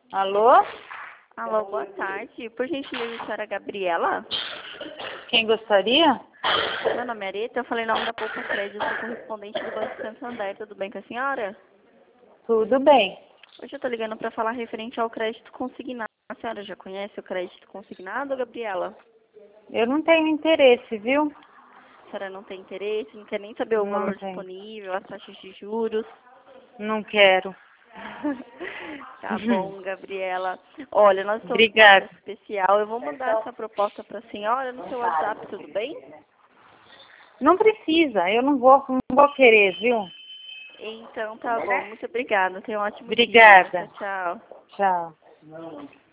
Alô? Alô, boa tarde. Por gentileza, a senhora Gabriela? Quem gostaria? Meu nome é Areta, eu falei em nome da Poupa Crédito, eu sou correspondente do Banco Santander. Tudo bem com a senhora? Tudo bem. Hoje eu estou ligando para falar referente ao crédito consignado. A senhora já conhece o crédito consignado, Gabriela? Eu não tenho interesse, viu? A senhora não tem interesse, não quer nem saber o Não valor tenho. disponível, as taxas de juros? Não quero. Tá bom, Gabriela. Olha, nós estamos com uma Obrigada. oferta especial. Eu vou mandar essa proposta para a senhora no seu WhatsApp, tudo bem? Não precisa, eu não vou querer, viu? Então, tá bom. Muito obrigada. Tenha um ótimo dia. Obrigada. Tchau, tchau. Tchau.